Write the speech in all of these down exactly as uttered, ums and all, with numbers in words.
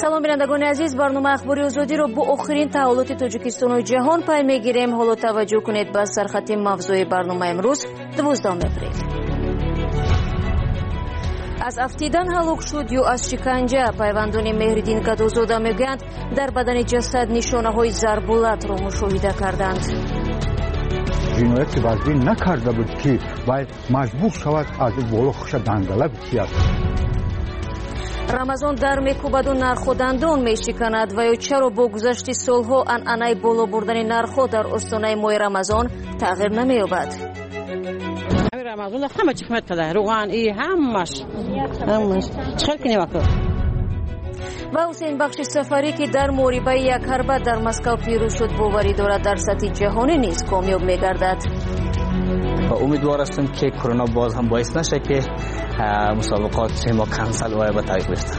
салом бинандагони азиз, барнома ахбори озодиро бо охирин таҳволоти тоҷикистону ҷаҳон пай мегирем. ҳоло таваҷҷӯҳ кунед ба сархати мавзӯи барнома имрӯз дувоздахум апрел. аз афтидан ҳалок шуд ё аз шиканҷа? пайвандони Меҳриддин Гадозода мегӯянд, дар бадани ҷасад нишонаҳои зарбулатро мушоҳида карданд. ҷинояти вазбин накарда буд ки вай маҷбур шавад аз боло хуша дангала битиҳад. рамазон дар мекӯбаду нархҳо дандон мешиканад ва ё чаро бо гузашти солҳо анъанаи боло бурдани нархҳо дар остонаи моҳи рамазон тағйир намеёбад? рамазон ҳама чӣ қимат када руған и ҳамаш ҳамаш чиқар кинем ако. ва ҳусейн бахши сафарӣ ки дар муҳорибаи якҳарба дар Москав пирӯз шуд, боварӣ дорад дар сатҳи ҷаҳонӣ низ комёб мегардад. امیدوار هستم که کرونا باز هم باعث نشه که مسابقات ما کنسل و به تعویق بیفته.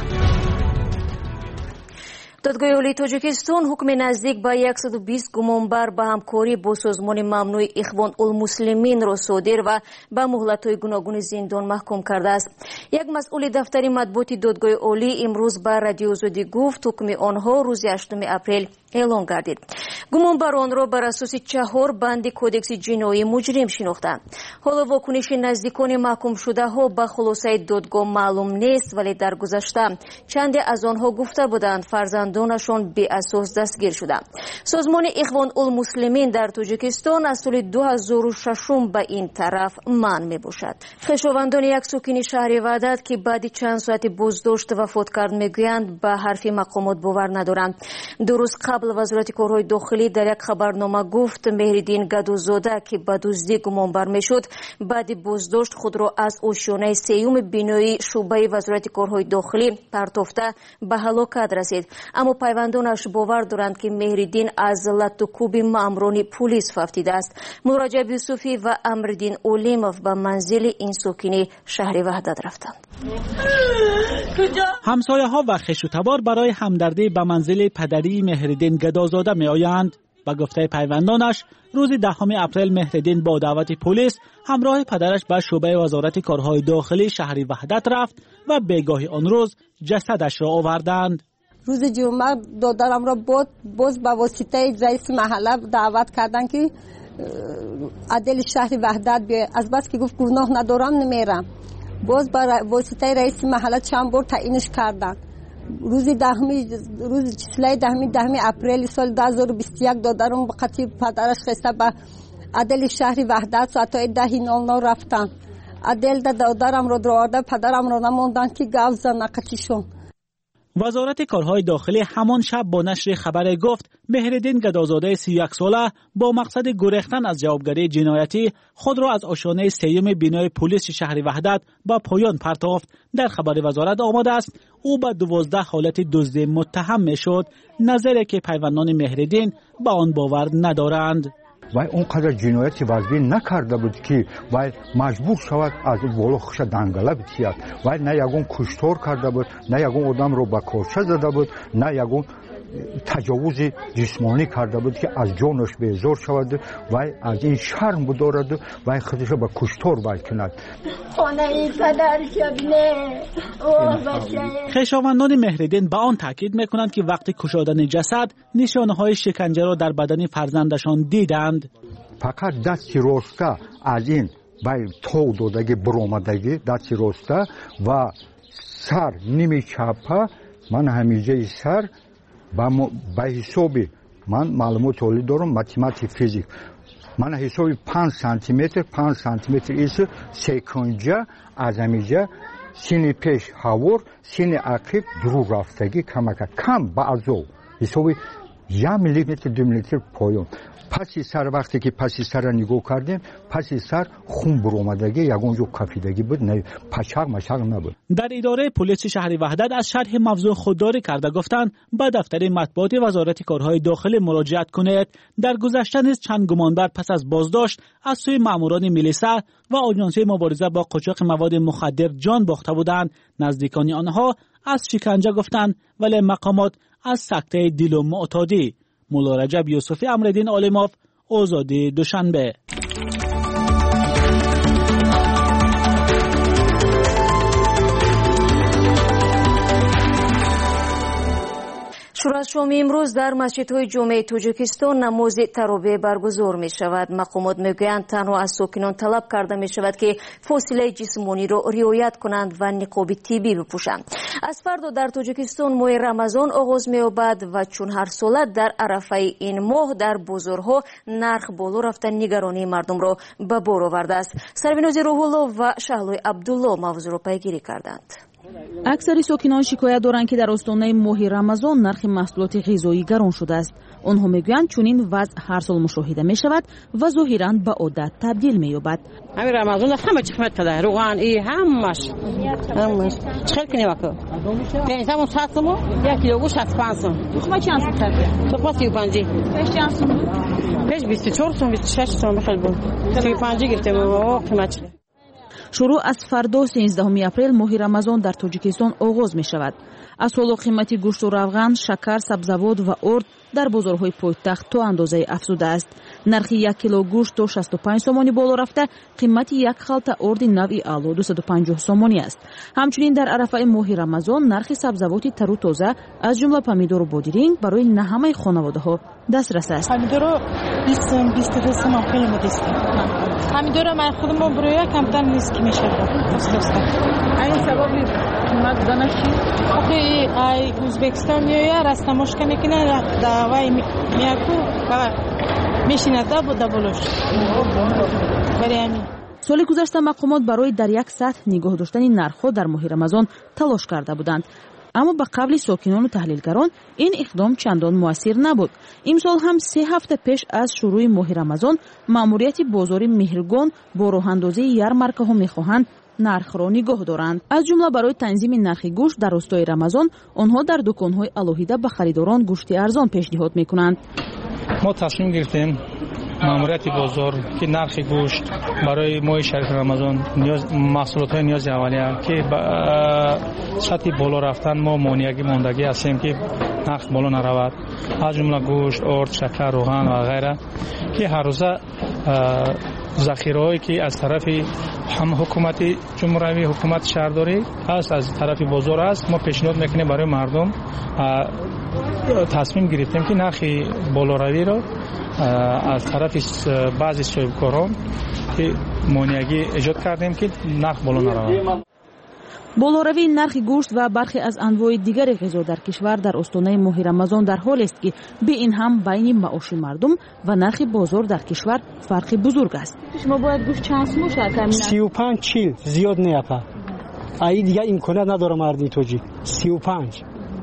دادگاه عالی تاجیکستان حکم نزدیک به صد و بیست گمانبر به همکاری با سازمان ممنوع اخوان المسلمین را صادر و به مهلت‌های گوناگون زندان محکوم کرده است. یک مسئول دفتر مطبوعات دادگاه عالی امروز به رادیو آزادی گفت حکم آنها روز هشتم اپریل اعلام گردید. گمانبران را بر اساس چهار بند کودکس جنایی مجرم شناختند. حالا واکنش نزدیکان محکوم شده ها به خلاصه دادگاه معلوم نیست، ولی در گذشته چند از آنها گفته بودند فرزندانشان بی اساس دستگیر شدند. سازمان اخوان المسلمین در تاجیکستان از سال دو هزار و شش به این طرف منع می باشد. خویشاوندان یک ساکن شهر وحدت که بعد چند ساعت بازداشت وفات کرد میگویند به حرف مقامات باور ندارند. درست قبل وزارت کارهای داخلی در یک خبرنامه گفت مهریدین گدوزاده که به دزدی گمانبر میشد، بعد بازداشت خود را از آشیانه سیوم بینایی شعبه وزارت کارهای داخلی پرتافته به هلاکت رسید. اما پیوندانش باور دارند که مهریدین از لط و کوب ماموران پلیس رفته است. مراجع یوسفی و امرالدین اولیموف به منزل این ساکن شهر وحدت رفتند. همسایه ها و خویش و تبار برای همدردی به منزل پدری مهریدین گدازاده می آیند. با گفته پیوندانش روز دهم اپریل مهریدین با دعوت پلیس همراه پدرش به شعبه وزارت کارهای داخلی شهر وحدت رفت و بگاهی آن روز جسدش را آوردند. روز جمعه دادرم را بود باز به واسطه رئیس محله دعوت کردند که عدل شهر وحدت بیاید. از بس که گفت گناه ندارم نمیرم. باز با واسطه رئیس محله چند بار تعیینش کردند. روز دهمی روز چهل دهمی دهمی اپریل سال دو هزار و بیست و یک دادرم به خاطر پدرش خسته به عدل شهر وحدت ساعت ده نود نه رفتن. عدل دادرم را درآورده پدرم را نماندن که گاو زن قطیشون. وزارت کارهای داخلی همان شب با نشر خبر گفت مهریدین گدازاده سی و یک ساله با مقصد گریختن از جوابگری جنایتی خود را از آشیانه سیوم بینای پلیس شهر وحدت با پایان پرتافت. در خبر وزارت آمده است او به دوازده حالت دزدی متهم میشد، نظری که پیوندان مهریدین به آن باور ندارند. وای اونقدر جنایتی وزبین نکرده بود که وای مجبور شود از بالا خوش دنگله بتید. وای نه یگون کشتار کرده بود، نه یگون آدم رو با کارچه زده بود، نه یگون تجاوز جسمانی کرده بود که از جانش بیزار شود. وای از این شرم بدارد وای خودش با کشتار باید کند. خانه پدر شبنه خویشاوندان مهریدین به آن تاکید میکنند که وقتی کشادن جسد نشانه‌های شکنجه را در بدن فرزندشان دیدند. فقط دستی راسته از این بای تو دادگی برآمدگی دستی راسته و سر نیمه چپه من همیشه سر به حسابی من معلومات عالی دارم متماتیک فیزیک من حسابی پنج سانتی متر پنج سانتی متر ایست سکنجه از همیشه سینی پیش هاور سینی عقب درو رفتگی کمک کم بعضو حسابی یک میلیمتر دو میلیمتر پایون. پسی سر وقتی که پسی سر نگاه کردیم پسی سر خون برآمدگی یگونجا کپیدگی بود، نه پچق مشق نبود. در اداره پلیس شهر وحدت از شرح موضوع خودداری کرده گفتند به دفتر مطبوعات وزارت کارهای داخلی مراجعت کنید. در گذشته نیز چند گمانبر پس از بازداشت از سوی ماموران میلیسا و آژانس مبارزه با قاچاق مواد مخدر جان باخته بودند. نزدیکان آنها از شکنجه گفتند ولی مقامات از سکته دل و معتادی. مولا رجب یوسفی، امرالدین اولیموف، آزادی دوشنبه. از شام امروز در مسجدهای جامع تاجیکستان نماز تراویح برگزار می شود. مقامات می گویند تنها از ساکنان طلب کرده می شود که فاصله جسمانی را رعایت کنند و نقاب طبی بپوشند. از فردا در تاجیکستان ماه رمضان آغاز می یابد و چون هر سال در عرفه این ماه در بازارها نرخ بالا رفته نگرانی مردم را به بار آورده است. سربیناز روح‌الله و شهلوی عبدالله موضوع را پیگیری کردند. اکثر ساکنان شکایت دارند که در استانه ماه رمضان نرخ محصولات غذایی گران شده است. آنها میگویند چون این وضع هر سال مشاهده می شود و ظاهراً به عادت تبدیل می یابد. همین رمضان همه چی قیمت شده، روغن ای همش همش چقدر کنی وقت پنج تا صد تومان یک کیلو گوشت صد و پنج تومان. تخم چند است؟ تخم سی و پنج. پیش چند تومان؟ پیش بیست و چهار تومان بیست و شش تومان بخیر بود. سی و پنج گرفتم و قیمت. شروع از فردا سیزدهم اپریل ماه رمضان در تاجیکستان آغاز می شود. از حالا قیمت گوشت و روغن، شکر، سبزیجات و ارد در بازارهای پایتخت تا اندازه افزوده است. نرخ یک کیلو گوشت تا شصت و پنج سومانی بالا رفته، قیمت یک خلطه ارد نوع اعلی دویست و پنجاه سومانی است. همچنین در عرفه ماه رمضان نرخ سبزیجات تر و تازه از جمله پمیدور و بادرنگ برای نه همه خانواده‌ها دسترس است. پمیدور بیست بیست و دو سوم خیلی مدست. پمیدور من خودم برای کمتر نیست که میشه. این سبب قیمت دانش چی؟ آخه ای ازبکستان یا راست مشکل کنه دعوای میاکو و میشینه دبو دبولش برای همین. سال گذشته مقامات برای در یک سطح نگاه داشتن نرخ‌ها در ماه رمضان تلاش کرده بودند. اما به قبل ساکنان و تحلیلگران این اقدام چندان مؤثر نبود. امسال هم سه هفته پیش از شروع ماه رمضان ماموریت بازار مهرگان با راه اندازی یارمارک‌ها می‌خواهند نرخ را نگاه دارند. از جمله برای تنظیم نرخ گوشت در روستای رمضان آنها در دکان‌های الهیده به خریداران گوشت ارزان پیشنهاد می‌کنند. ما تصمیم گرفتیم ماموریت بازار که نرخ گوشت برای ماه شریف رمضان نیاز محصولات نیاز اولیه که سطح بالا رفتن ما مانعی ماندگی هستیم که نرخ بالا نرود. از جمله گوشت، ارد، شکر، روغن و غیره که هر روزه ذخیره‌ای که از طرف هم حکومت جمهوری حکومت شهرداری است از طرف بازار است ما پیشنهاد میکنیم برای مردم تصمیم گرفتیم که نرخ بالاروی را از طرف بعضی صاحبکاران که مانعی ایجاد کردیم که نرخ بالا نرود. بالاروی نرخ گوشت و برخی از انواع دیگر غذا در کشور در استانه ماه رمضان در حال است که به این هم بین معاش مردم و نرخ بازار در کشور فرق بزرگ است. شما باید گوشت چند سوم شد؟ سی و پنج چیل زیاد نیاپا. ای دیگه امکانات نداره مردی توجی. سی و پنج.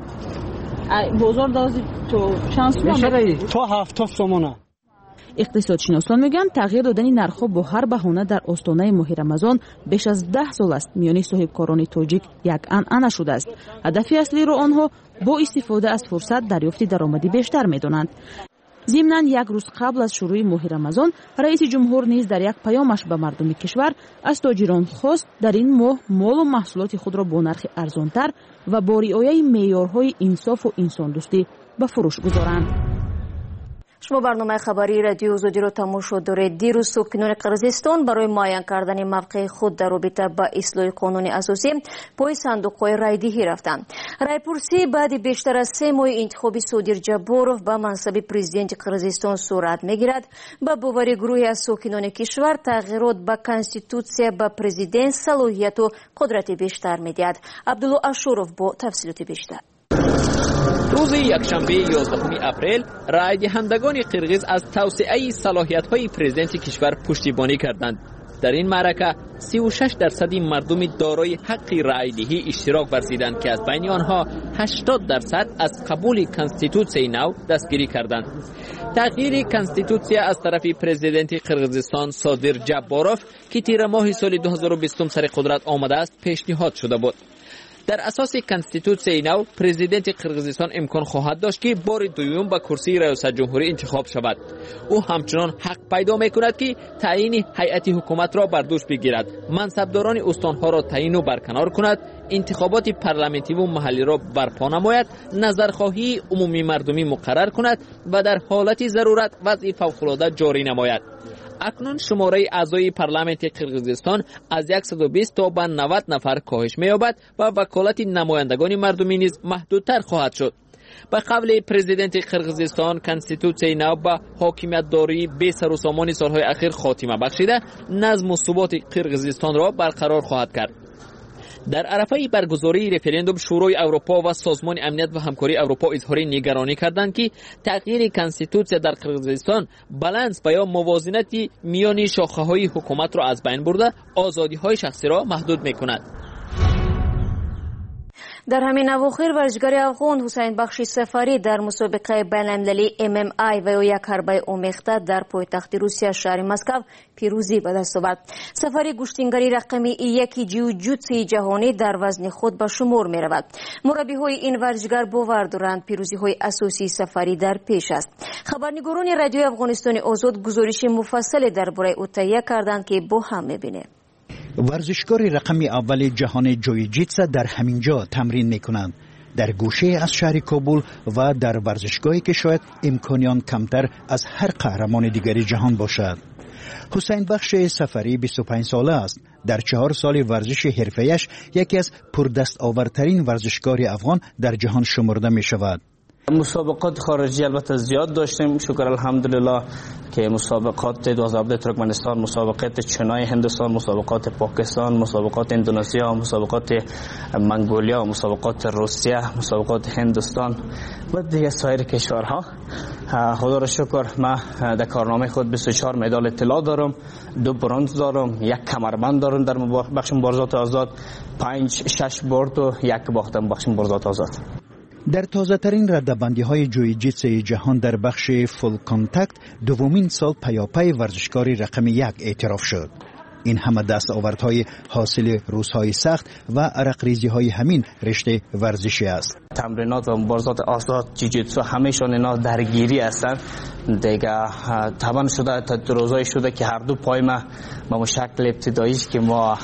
بازار دازی تو چند سوم؟ تو هفتاد سومانه. اقتصادشناسان میگن تغییر دادن نرخ‌ها با هر بهانه در استانه ماه رمضان بیش از ده سال است میان صاحبکاران تاجیک یک عنعنه شده است. هدف اصلی را آنها با استفاده از فرصت دریافت درآمدی بیشتر میدانند. ضمناً یک روز قبل از شروع ماه رمضان رئیس جمهور نیز در یک پیامش به مردم کشور از تاجران خواست در این ماه مال و محصولات خود را با نرخ ارزانتر و با رعایت معیارهای انصاف و انسان دوستی به فروش گذارند. شما برنامه خبری رادیو آزادی را تماشا دارید. دیروز ساکنان قرقیزستان برای معین کردن موقع خود در رابطه با اصلاح قانون اساسی پای صندوق‌های رایدهی رفتند. رایپرسی بعد بیشتر از سه ماه انتخاب صادر جباروف به منصب پرزیدنت قرقیزستان صورت میگیرد. با باور گروهی از ساکنان کشور تغییرات به کنستیتوسیا به پرزیدنت صلاحیت و قدرت بیشتر میدهد. عبدالله اشورов با تفصیلات بیشتر. روز یکشنبه یازدهم اپریل رای دهندگان قرقیز از توسعه صلاحیت‌های پرزیدنت کشور پشتیبانی کردند. در این معرکه سی و شش درصد مردم دارای حق رای دهی اشتراک ورزیدند که از بین آنها هشتاد درصد از قبول کنستیتوسیای نو دستگیری کردند. تغییر کنستیتوسیا از طرف پرزیدنت قرقیزستان صادر جباروف که تیر ماه سال دو هزار و بیست سر قدرت آمده است پیشنهاد شده بود. در اساس کنستیتوسیای نو پرزیدنت قرقیزستان امکان خواهد داشت که بار دوم به کرسی ریاست جمهوری انتخاب شود. او همچنان حق پیدا میکند که تعیین هیئت حکومت را بر دوش بگیرد، منصبداران استانها را تعیین و برکنار کند، انتخابات پارلمانی و محلی را برپا نماید، نظرخواهی عمومی مردمی مقرر کند و در حالت ضرورت وضع فوق‌العاده جاری نماید. اکنون شماره اعضای پارلمانت قرقیزستان از صد و بیست تا به نود نفر کاهش می‌یابد و وکالت نمایندگان مردمی نیز محدودتر خواهد شد. به قول پرزیدنت قرقیزستان کنستیتوسیای نو به حاکمیت داری به سر و سامان سالهای اخیر خاتمه بخشیده نظم و ثبات قرقیزستان را برقرار خواهد کرد. در عرفه برگزاری رفراندوم شورای اروپا و سازمان امنیت و همکاری اروپا اظهار نگرانی کردند که تغییر کنستیتوسیا در قرقیزستان بالانس و یا موازنت میان شاخه‌های حکومت را از بین برده آزادی‌های شخصی را محدود می‌کند. در همین اواخر ورزشکار افغان حسین بخش سفری در مسابقه بین‌المللی ام ام ای و یک حربه اومیخته در پایتخت روسیه شهر مسکو پیروزی به دست آورد. سفری گشتنگری رقمی یکی جیوجیتسو جهانی در وزن خود به شمار می رود. مربی‌های این ورزشکار باور دارند پیروزی‌های اساسی سفری در پیش است. خبرنگاران رادیو افغانستان آزاد گزارش مفصل درباره او تهیه کردند که با هم می‌بینیم. ورزشکار رقم اول جهان جویجیتسو در همینجا تمرین میکنند، در گوشه از شهر کابل و در ورزشگاهی که شاید امکانیان کمتر از هر قهرمان دیگری جهان باشد. حسین بخش سفری بیست و پنج ساله است. در چهار سال ورزش حرفه‌ایش یکی از پردستاورترین ورزشکار افغان در جهان شمرده می شود. مسابقات خارجی البته زیاد داشتیم، شکر الحمدلله که مسابقات دوازده ترکمنستان، مسابقات چینای هندوستان، مسابقات پاکستان، مسابقات اندونزیا، مسابقات منگولیا، مسابقات روسیه، مسابقات هندوستان و دیگه سایر کشورها. خدا را شکر من در کارنامه خود بیست و چهار مدال طلا دارم، دو برنز دارم، یک کمربند دارم در بخش مبارزات آزاد، پنج شش برد و یک باختم بخش مبارزات آزاد. در تازه ترین ردبندی های جویجیتسوی جهان در بخش فول کانتکت دومین سال پیاپی ورزشکاری رقم یک اعتراف شد. این همه دستاوردهای حاصل روزهای سخت و عرق ریزی های همین رشته ورزشی است. تمرینات و مبارزات آزاد جوجیتسو همیشون اینا درگیری هستند دیگه. طبعا شده تا روزای شده که هر دو پای ما به شکل ابتداییش که ما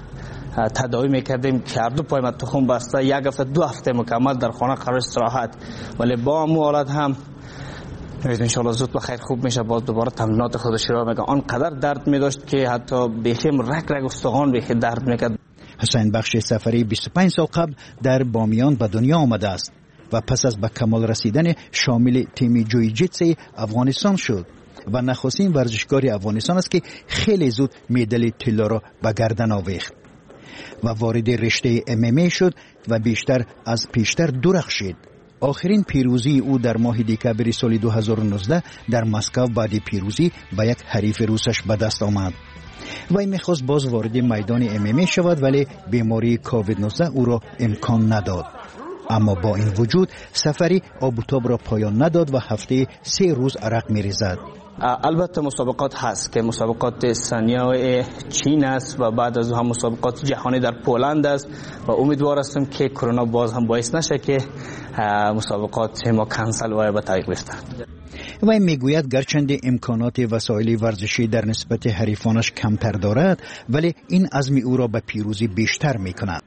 تداوی میکردیم که هر دو پای ما تخم بسته، یک هفته دو هفته مکمل در خانه قرار استراحت، ولی با همون حالت هم انشاءالله زود بخیر خوب میشه. باز دوباره تمرینات خودش را میگه آنقدر درد میداشت که حتی بیخیم رگ رگ استخوان بیخی درد میکرد. حسین بخش سفری بیست و پنج سال قبل در بامیان به دنیا آمده است و پس از به کمال رسیدن شامل تیم جویجیتسو افغانستان شد و نخستین ورزشکار افغانستان است که خیلی زود مدال طلا را به گردن آویخت و وارد رشته ام ام ای شد و بیشتر از پیشتر درخشید. آخرین پیروزی او در ماه دکامبر سال دو هزار و نوزده در مسکو بعد پیروزی با یک حریف روسش به دست آمد. وی میخواست باز وارد میدان ام ام ای شود ولی بیماری کووید نوزده او را امکان نداد. اما با این وجود سفری آب و تاب را پایان نداد و هفته سه روز عرق میریزد. البته مسابقات هست که مسابقات ثانیه چین است و بعد از هم مسابقات جهانی در پولند است و امیدوار هستم که کرونا باز هم باعث نشه که مسابقات ما کنسل و به تعویق بیفته. و میگوید گرچند امکانات وسایل ورزشی در نسبت حریفانش کمتر دارد ولی این عزم او را به پیروزی بیشتر میکند.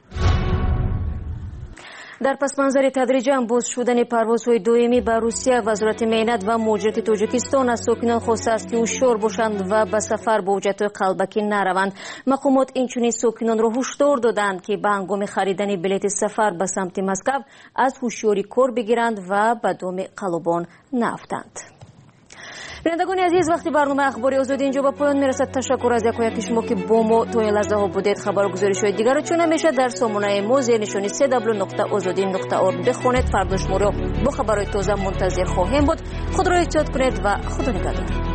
در پس منظر تدریجا باز شدن پروازهای دائمی به روسیه، وزارت معینت و مهاجرت تاجیکستان از ساکنان خواسته است که هوشیار باشند و به سفر با حجت قلبکی نروند. مقامات اینچنین ساکنان را هشدار دادند که به هنگام خریدن بلیط سفر به سمت مسکو از هوشیاری کار بگیرند و به دام قلبان نیفتند. بینندگان عزیز، وقتی برنامه اخباری آزادی اینجا به پایان میرسد. تشکر از یکایک شما که با ما تا این لحظه ها بودید. خبر و گزارش های دیگر رو چون همیشه در سامانه ما زیر نشانی سه دبلیو نقطه آزادی نقطه اورگ بخونید. فردا شما رو با خبرهای تازه منتظر خواهیم بود. خود را احتیاط کنید و خدا نگهدار.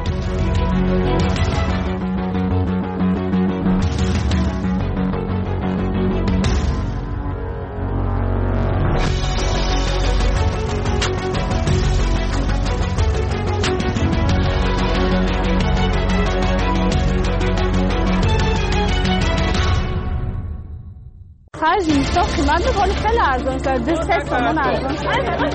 خرج نیستا قیمت میکنه خیلی ارزان شد. دو سه تومن ارزان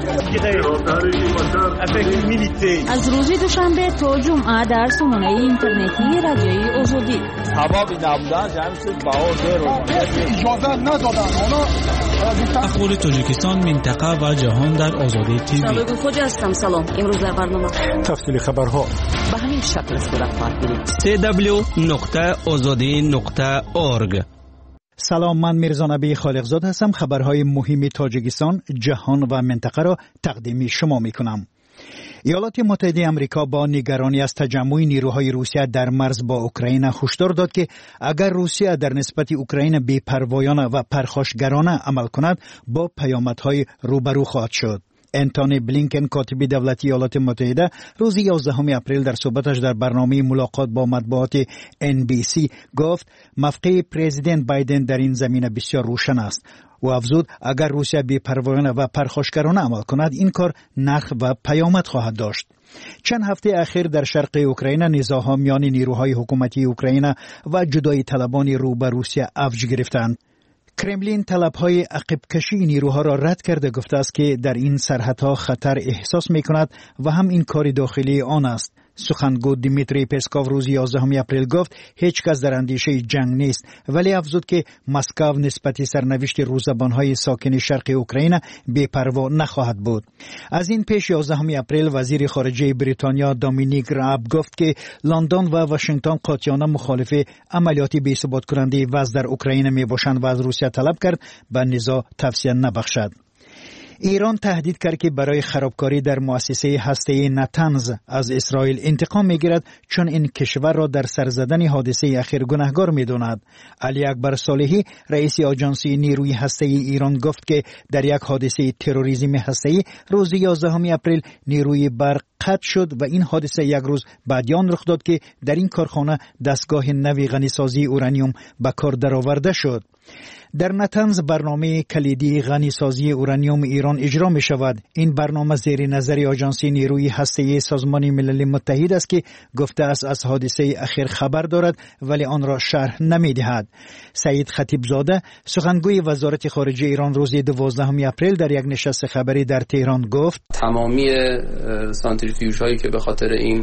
از روز دوشنبه تا جمعه در سامانه اینترنتی رادیوی آزادی. حبابی نبودن جمع شد بها دیر اجازه ندادن. اخبار تاجیکستان، منطقه و جهان در آزادی تیوی. سلام خوجا هستم. سلام. امروز در برنامه تفصیل خبرها به همین شکل صورت خواهد گرفت. سه دبلیو نقطه آزادی نقطه اورگ سلام، من میرزا نبی خالقزاد هستم. خبرهای مهم تاجیکستان، جهان و منطقه را تقدیم شما میکنم. ایالات متحده آمریکا با نگرانی از تجمع نیروهای روسیه در مرز با اوکراین هشدار داد که اگر روسیه در نسبت اوکراین بی‌پروایانه و پرخاشگرانه عمل کند با پیامدهای روبرو خواهد شد. انتونی بلینکن کاتب دولتی ایالات متحده روز یازدهم اپریل در صحبتش در برنامه ملاقات با مطبوعات ان بی سی گفت موقع پرزیدنت بایدن در این زمینه بسیار روشن است. و افزود اگر روسیه بی‌پروایانه و پرخاشگرانه عمل کند این کار نرخ و پیامد خواهد داشت. چند هفته اخیر در شرق اوکراین نزاع‌ها میان نیروهای حکومتی اوکراین و جدایی طلبان رو به روسیه اوج گرفتند. کرملین طلب‌های عقب کشی نیروها را رد کرده گفته است که در این سرحدها خطر احساس می‌کند و هم این کار داخلی آن است. سخنگو دیمیتری پسکوف روز یازدهم اپریل گفت هیچ کس در اندیشه جنگ نیست، ولی افزود که مسکو نسبت سرنوشت روزبان‌های ساکن شرق اوکراین بی‌پروا نخواهد بود. از این پیش یازدهم اپریل وزیر خارجه بریتانیا دومینیک راب گفت که لندن و واشنگتن قاطعانه مخالف عملیات بی‌ثبات کننده وضع در اوکراین میباشند و از روسیه طلب کرد به نزاع توسعه نبخشد. ایران تهدید کرد که برای خرابکاری در مؤسسه هسته‌ای نتنز از اسرائیل انتقام میگیرد چون این کشور را در سر زدن حادثه اخیر گناهکار میداند. علی اکبر صالحی رئیس آژانسی نیروی هسته‌ای ایران گفت که در یک حادثه تروریسم هسته‌ای روز یازدهم اپریل نیروی برق قطع شد و این حادثه یک روز بعد آن رخ داد که در این کارخانه دستگاه نوی غنیسازی اورانیوم به کار درآورده شد. در نتنز برنامه کلیدی غنیسازی اورانیوم ایران اجرا می شود. این برنامه زیر نظر آژانسی نیروی هسته‌ای سازمان ملل متحد است که گفته است از حادثه اخیر خبر دارد ولی آن را شرح نمی دهد. سعید خطیبزاده سخنگوی وزارت خارجه ایران روز دوازدهم اپریل در یک نشست خبری در تهران گفت تمامی سانتریفیوژ هایی که به خاطر این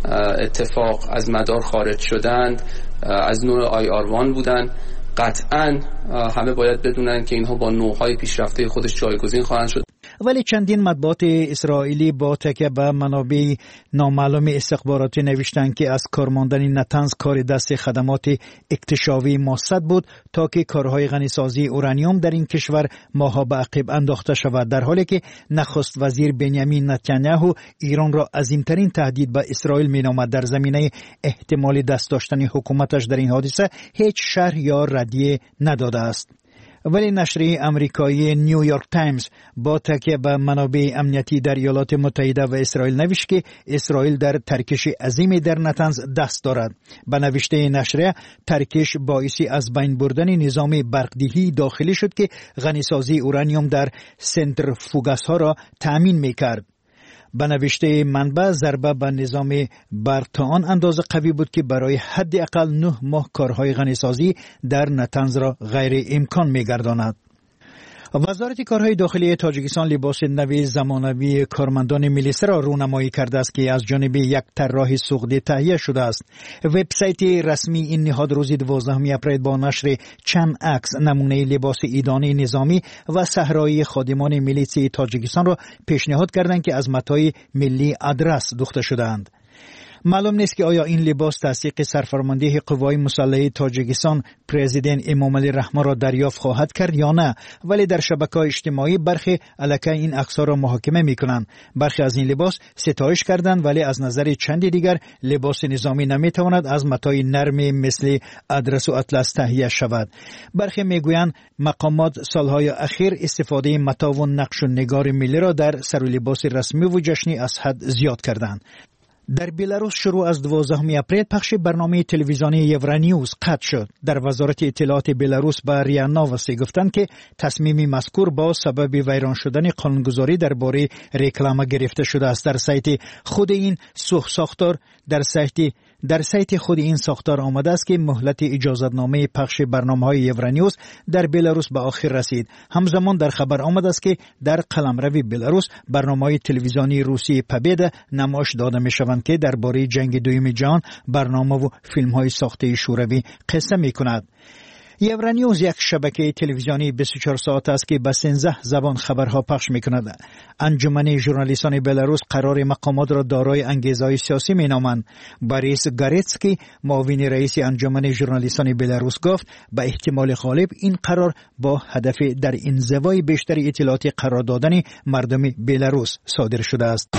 اتفاق از مدار خارج شدند از نوع آی آر وان بودند. قطعاً همه باید بدونن که اینها با نوع‌های پیشرفته خودش جایگزین خواهند شد. ولی چندین مطبوعات اسرائیلی با تکیه به منابع نامعلوم استخباراتی نوشتند که از کارماندن نتنز کار دست خدمات اکتشافی ماسد بود تا که کارهای غنیسازی اورانیوم در این کشور ماها به عقب انداخته شود، در حالی که نخست وزیر بنیامین نتانیاهو ایران را عظیمترین تهدید به اسرائیل مینامد. در زمینه احتمال دست داشتن حکومتش در این حادثه هیچ شرح یا ردیه نداده است. ولی نشریه آمریکایی نیویورک تایمز با تکیه به منابع امنیتی در ایالات متحده و اسرائیل نوشت که اسرائیل در ترکش عظیمی در نتنز دست دارد. به نوشته نشریه ترکش باعث از بین بردن نظام برقدهی داخلی شد که غنیسازی اورانیوم در سنترفوگاس ها را تأمین میکرد. به نوشته منبع ضربه به نظام برق تا آن اندازه قوی بود که برای حداقل نه ماه کارهای غنیسازی در نتنز را غیر امکان می‌گرداند. وزارت کارهای داخلی تاجیکستان لباس نوی زمانوی کارمندان میلیسه را رونمایی کرده است که از جانب یک طراح سوخته تهیه شده است. وبسایت رسمی این نهاد روز دوازدهم اپریل با نشر چند عکس نمونه لباس ایدانی نظامی و صحرایی خادمان میلیسی تاجیکستان را پیشنهاد کردند که از متاع ملی ادرس دوخته شده‌اند. معلوم نیست که آیا این لباس توثیق سرفرمانده قوای مسلحه تاجیکستان پرزیدنت امامعلی رحمان را دریافت خواهد کرد یا نه، ولی در شبکه‌های اجتماعی برخی علیه این عکس‌ها را محاکمه می‌کنند. برخی از این لباس ستایش کردند ولی از نظر چند دیگر لباس نظامی نمی‌تواند از متاع نرم مثل ادرس و اطلس تهیه شود. برخی می‌گویند مقامات سالهای اخیر استفاده متاع و نقش و نگار ملی را در سر و لباس رسمی و جشنی از حد زیاد کردند. در بلاروس شروع از دوازدهم اپریل پخش برنامه تلویزیونی یورانیوز قطع شد. در وزارت اطلاعات بلاروس به ریا نووستی گفتند که تصمیم مذکور با سبب ویران شدن قانونگذاری درباره رکلام گرفته شده است. در سایت خود این ساختار در سایت در سایت خود این ساختار آمده است که مهلت اجازتنامه پخش برنامه‌های یورانیوز در بلاروس به آخر رسید. همزمان در خبر آمده است که در قلمرو بلاروس برنامه‌های تلویزیونی روسی پبیدا نمایش داده می‌شوند که درباره جنگ دوم جهان برنامه و فیلم‌های ساخته شوروی قصه می‌کند. یورانیوز یک شبکه تلویزیونی بیست و چهار ساعت است که به سیزده زبان خبرها پخش می‌کند. انجمن ژورنالیستان بلاروس قرار مقامات را دارای انگیزه‌های سیاسی می‌نامند. باریس گاریتسکی معاون رئیس انجمن ژورنالیستان بلاروس گفت به احتمال غالب این قرار با هدف در انزوای بیشتر اطلاعات قرار دادن مردم بلاروس صادر شده است.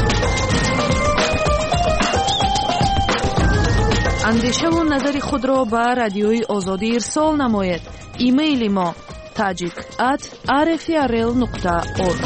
اندیشه و نظر خود را به رادیوی آزادی ارسال نماید. ایمیل ما tajik at r f r l nokta org.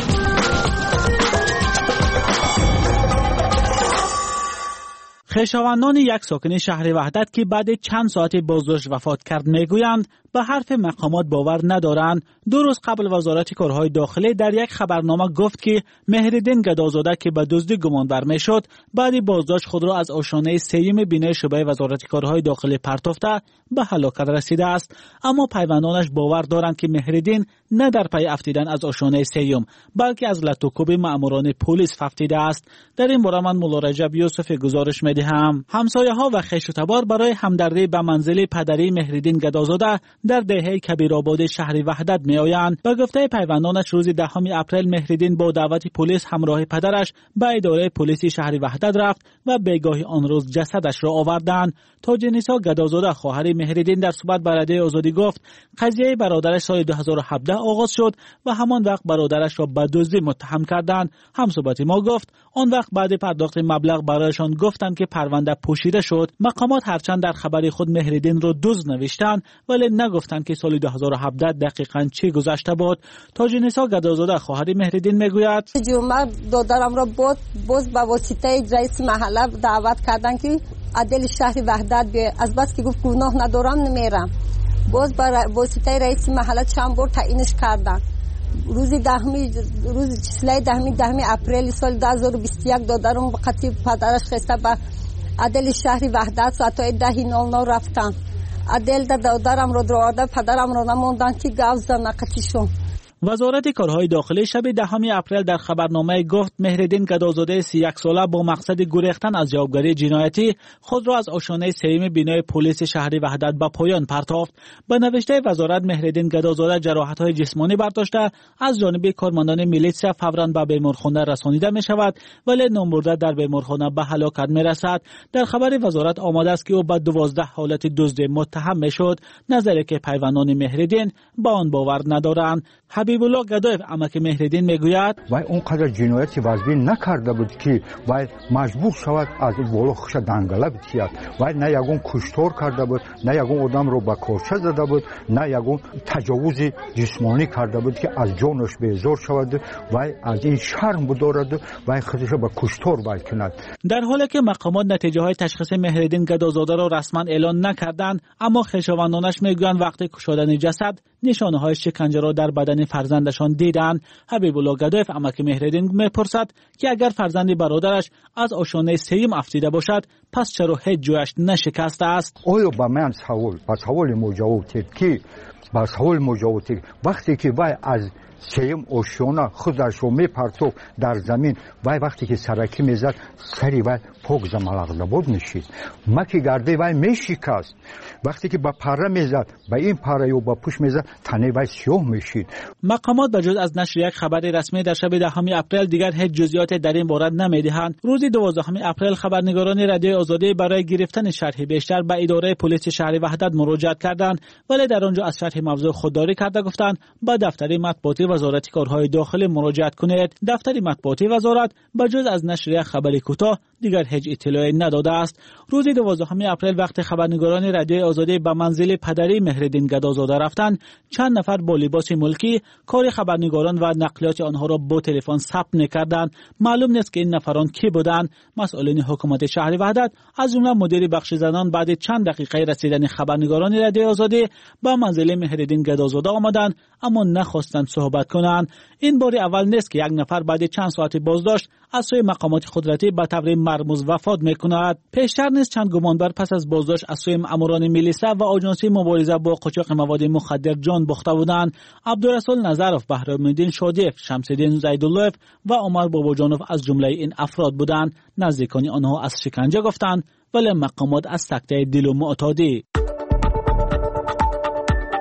خویشاوندان یک ساکن شهر وحدت که بعد چند ساعت بازداشت وفات کرد میگویند به حرف مقامات باور ندارند. دو روز قبل وزارت کارهای داخلی در یک خبرنامه گفت که مهرالدین گدازاده که به دزدی گمانبر میشد بعد بازداشت خود را از آشیانه سیم بینای شعبه وزارت کارهای داخلی پرتافته به هلاکت رسیده است. اما پیوندانش باور دارند که مهرالدین نه در پی افتیدن از آشیانه سیم بلکه از لطوکوب ماموران پلیس افتیده است. در این باره من مولا رجب یوسف گزارش میدهم. همسایه ها و خویش و تبار برای همدردی به منزل پدری مهرالدین گدازاده در دهه کبیرآباد شهر وحدت می آیند. به گفته پیوندانش روز دهم اپریل مهرالدین با دعوت پلیس همراه پدرش به اداره پلیس شهر وحدت رفت و بیگاهی آن روز جسدش را آوردند. تاج‌نیسا گدازاده خواهر مهرالدین در صحبت با رادیو آزادی گفت قضیه برادرش سال دو هزار و هفده آغاز شد و همان وقت برادرش را به دزدی متهم کردند. همصحبت ما گفت آن وقت بعد پرداخت مبلغ برایشان گفتند که پرونده پوشیده شد. مقامات هرچند در خبر خود مهرالدین را دزد نوشتند ولی نگفتند که سال دو هزار و هفده دقیقاً چی گذشته بود. تاج‌نیسا گدازاده خواهر مهرالدین میگوید جمعه دادرم را بود باز به واسطه رئیس محله دعوت کردن که عدل شهر وحدت بیه. از بس که گفت گناه ندارم نمیرم. باز با واسطه رئیس محله چند بار تعیینش کردن. روز دهمی روز چسله دهمی دهمی اپریل سال دو هزار و بیست و یک دادرم به خاطر پدرش خسته به عدل شهر وحدت ساعت ده نود نود رفتن. عدل دادرم رو درآورده پدرم رو نموندن که گاز نقطی شون. وزارت کارهای داخلی شب دهم اپریل در خبرنامه گفت مهرالدین گدازاده سی و یک ساله با مقصد گریختن از جوابگری جنایتی خود را از آشیانه سیم بینای پلیس شهر وحدت به پایان پرتافت. به نوشته وزارت مهرالدین گدازاده جراحت‌های جسمانی برداشته از جانب کارمندان میلیسیا فوراً به بیمارخانه رسانیده می شود ولی نامبرده در بیمارخانه به هلاکت می رسد. در خبر وزارت آمده است که او به دوازده حالت دزدی متهم می شد. نظری که پیوندان مهرالدین با آن باور ندارند. حبیب الله گدایف عمک مهرالدین میگوید و اونقدر جنایتی وزبی نکرده بود که و مجبور شود از بالا خوش دنگله بتید و نه یگون کشتار کرده بود نه یگون آدم رو با کارچه زده بود نه یگون تجاوز جسمانی کرده بود که از جانش بیزار شود و از این شرم بدارد و خودش با کشتار باید کند. در حالی که مقامات نتیجه های تشخیص مهرالدین گدازاده را رسما اعلان نکردند اما خویشاوندانش میگویند وقتی کشادن جسد نشانه های شکنجه را در بدن فرزندشان دیدند. حبیب الله گدایف عمک مهرالدین میپرسد که اگر فرزند برادرش از آشیانه سیم افتیده باشد پس چرا هیچ جویش نشکسته است؟ آیا با من سوال با سوال مجاوب که با سوال مجاوب وقتی که وای از سیم آشیانه خودش رو میپرتو در زمین وای وقتی که سرکی میزد سری وای پوک زمالغده بود میشید مکی گرده وای میشکست وقتی که با پره میزد با این پره و با پوش میزد تنه وای سیاه میشید. مقامات بجز از نشر یک خبر رسمی در شب دهم اپریل دیگر هیچ جزئیات در این باره نمیدهند. روز دوازدهم اپریل خبرنگاران رادیو آزادی برای گرفتن شرح بیشتر به اداره پلیس شهر وحدت مراجعه کردند ولی در آنجا از شرح موضوع خودداری کرده گفتند با دفتر مطبوعاتی وزارت کارهای داخلی مراجعت کنید. دفتر مطبوعاتی وزارت بجز از نشر خبری کوتاه دیگر هیچ اطلاعی نداده است. روز دوازدهم اپریل وقت خبرنگاران رادیو آزادی به منزل پدری مهرالدین گدازاده رفتند چند نفر با لباس ملکی کار خبرنگاران و نقلیات آنها را با تلفن ثبت می‌کردند. معلوم نیست که این نفران کی بودند. مسئولین حکومت شهر وحدت از جمله مدیر بخش زنان بعد چند دقیقه رسیدن خبرنگاران رادیو آزادی به منزل مهرالدین گدازاده آمدند اما نخواستند صحبت کنند. این بار اول نیست که یک نفر بعد چند ساعت بازداشت از سوی مقامات قدرتی به طور مرموز وفات می‌کند. پیشتر نیز چند گمانبر پس از بازداشت از سوی ماموران میلیسا و آژانسی مبارزه با قاچاق مواد مخدر جان باخته بودند. عبدالرسول نظرов، بهرام‌الدین شادیف، شمس‌الدین زیدالله‌اف و عمر باباجانوف از جمله این افراد بودند. نزدیکان آنها از شکنجه گفتند ولی مقامات از سکته دل و معتادی.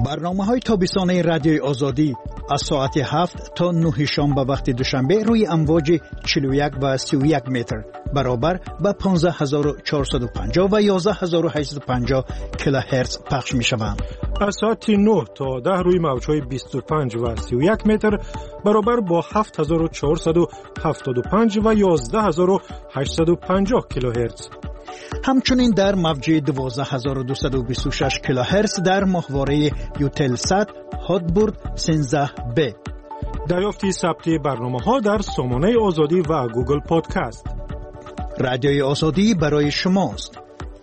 برنامه‌های تابستانه رادیوی آزادی از ساعت هفت تا نه شنبه وقت دوشنبه روی امواج چهل و یک و سی و یک متر برابر با پانزده هزار و چهارصد و پنجاه و یازده هزار و هشتصد و پنجاه کیلوهرتز پخش می‌شوند. از ساعت نه تا ده روی موج‌های بیست و پنج و سی و یک متر برابر با هفت هزار و چهارصد و هفتاد و پنج و یازده هزار و هشتصد و پنجاه کیلوهرتز. همچنین در موج دوازده هزار و دویست و بیست و شش کیلوهرتز در ماهواره یوتلسات هاتبورد سیزده بی. دریافت ثبت برنامه‌ها در سامانه آزادی و گوگل پادکست. رادیوی آزادی برای شماست.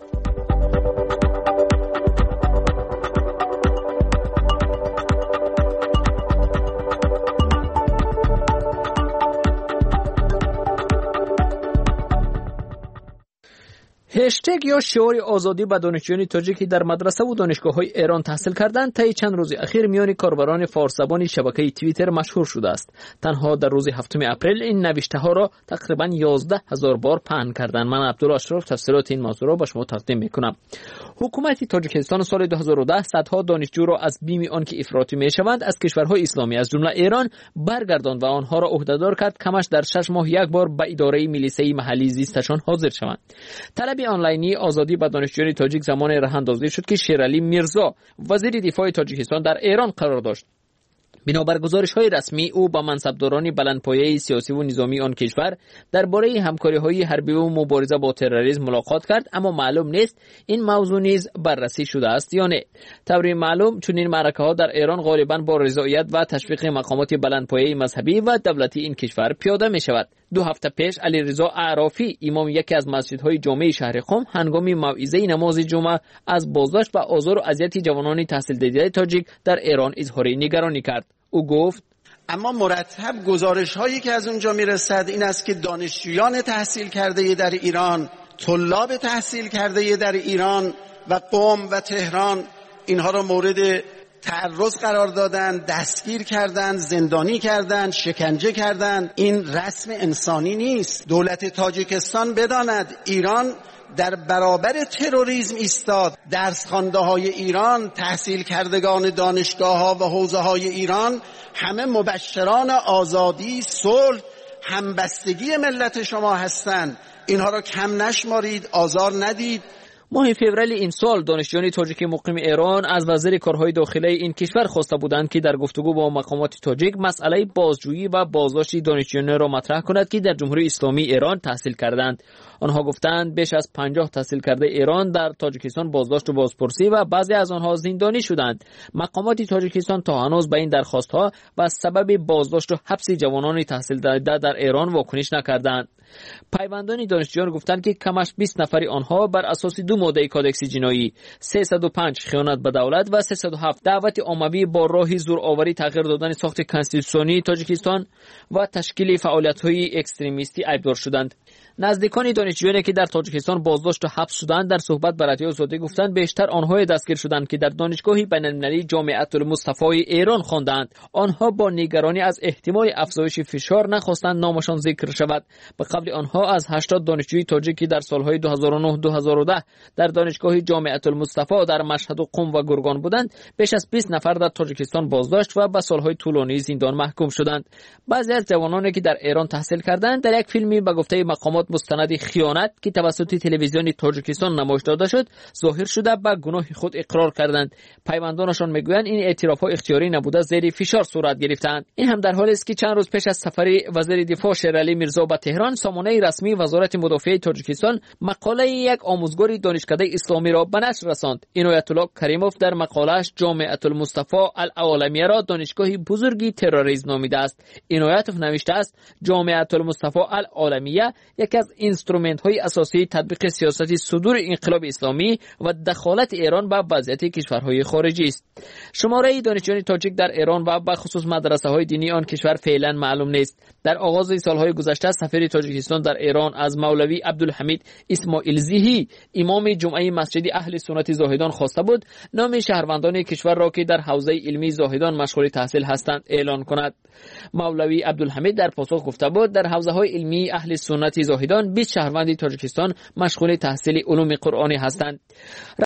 هشتگ یا شعار آزادی به دانشجویان تاجیکی در مدرسه و دانشگاه‌های ایران تحصیل کردند طی چند روز اخیر میان کاربران فارس‌زبان شبکه توییتر مشهور شده است. تنها در روز هفتم اپریل این نوشته‌ها را تقریباً یازده هزار بار پهن کردند. من عبدالله اشرف تفسیرات این موضوع را با شما تقدیم می‌کنم. حکومت تاجیکستان سال دو هزار و ده صدها دانشجو را از بیم آنکه افراطی می‌شوند از کشورهای اسلامی از جمله ایران برگرداند و آنها را عهده‌دار کرد کمش در شش ماه یک بار به اداره ملیسه محلی زیستشان حاضر شوند. طلب آنلاینی آزادی به دانشجویان تاجیک زمان راه‌اندازی شد که شیرعلی میرزا وزیر دفاع تاجیکستان در ایران قرار داشت. بنابر گزارش‌های رسمی او با منصبداران بلندپایه سیاسی و نظامی آن کشور درباره همکاری‌های حربی و مبارزه با تروریسم ملاقات کرد، اما معلوم نیست این موضوع نیز بررسی شده است یا نه. طوری معلوم چنین معرکه‌ها در ایران غالباً با رضایت و تشویق مقامات بلندپایه مذهبی و دولتی این کشور پیاده می‌شود. دو هفته پیش علیرضا اعرافی امام یکی از مسجدهای جامع شهر قم هنگام موعظه نماز جمعه از بازداشت و آزار و اذیت جوانان تحصیل دیده تاجیک در ایران اظهار نگرانی کرد. او گفت اما مرتب گزارش هایی که از اونجا میرسد این است که دانشجویان تحصیل کرده در ایران، طلاب تحصیل کرده در ایران و قم و تهران اینها را مورد تعرض قرار دادن، دستگیر کردند، زندانی کردند، شکنجه کردند. این رسم انسانی نیست. دولت تاجیکستان بداند ایران در برابر تروریسم ایستاد. درس خوانده های ایران، تحصیل کردگان دانشگاه ها و حوزه های ایران همه مبشران آزادی، صلح، همبستگی ملت شما هستند. اینها را کم نشمارید، آزار ندید. ماه فوریه این سال دانشجویان تاجیک مقیم ایران از وزیر کارهای داخلی این کشور خواسته بودند که در گفتگو با مقامات تاجیک مسئله بازجویی و بازداشت دانشجویان را مطرح کند که در جمهوری اسلامی ایران تحصیل کردند. آنها گفتند بیش از پنجاه تحصیل کرده ایران در تاجیکستان بازداشت و بازپرسی و بعضی از آنها زندانی شدند. مقامات تاجیکستان تا هنوز به این درخواست‌ها و سبب بازداشت و حبس جوانان تحصیل دیده در ایران واکنش نکردند. پیوندان دانشجویان گفتند که کمش بیست نفری آنها بر اساس دو ماده کادکس جنایی سیصد و پنج خیانت به دولت و سیصد و هفت دعوت عمومی با راه زورآوری تغییر دادن ساخت کنستیتوسیونی تاجیکستان و تشکیل فعالیت‌های اکستریمیستی ایبدار شدند. نزدیکان دانشجویانی که در تاجیکستان بازداشت و حبس شدند در صحبت با رادیو آزادی گفتند بیشتر آنها دستگیر شدند که در دانشگاه بین‌المللی جامعه المصطفی ایران خواندند. آنها با نگرانی از احتمال افزایش فشار نخواستند نامشان ذکر شود. به قبل آنها از هشتاد دانشجوی تاجیکی در سالهای دو هزار و نه دو هزار و ده در دانشگاه جامعه المصطفی در مشهد و قم و گرگان بودند، بیش از بیست نفر در تاجیکستان بازداشت و به سالهای طولانی زندان محکوم شدند. بعضی از جوانانی که در ایران تحصیل کردند در یک فیلمی به گفته مقامات مستند خیانت که توسط تلویزیون تاجیکستان نمایش داده شد ظاهر شده به گناه خود اقرار کردند. پیوندانشان میگویند این اعترافات اختیاری نبوده، زیر فشار صورت گرفتند. این هم در حالی است که چند روز پیش از سفر وزیر دفاع شیرعلی میرزا به تهران سامانه رسمی وزارت مدافعه تاجیکستان مقاله یک آموزگار دانشکده اسلامی را به نشر رساند. عنایت الله کریموف در مقاله‌اش جامعه المصطفی العالمیه را دانشگاه بزرگی تروریسم نامیده است. عنایتوف نوشته است جامعه المصطفی العالمیه یکی از اینسترومنت های اساسی تطبیق سیاست صدور انقلاب اسلامی و دخالت ایران به وضعیت کشورهای خارجی است. شماره دانشجویان تاجیک در ایران و به خصوص مدرسه های دینی آن کشور فعلا معلوم نیست. در آغاز سالهای گذشته سفیر تاجیکستان در ایران از مولوی عبدالحمید اسماعیل زیهی امام جمعه مسجد اهل سنت زاهدان خواسته بود نام شهروندان کشور را که در حوزه علمی زاهدان مشغول تحصیل هستند اعلان کند. مولوی عبدالحمید در پاسخ گفته بود در حوزه های علمی اهل سنت زاهدان بیست شهروند تاجیکستان مشغول تحصیل علوم قرآنی هستند.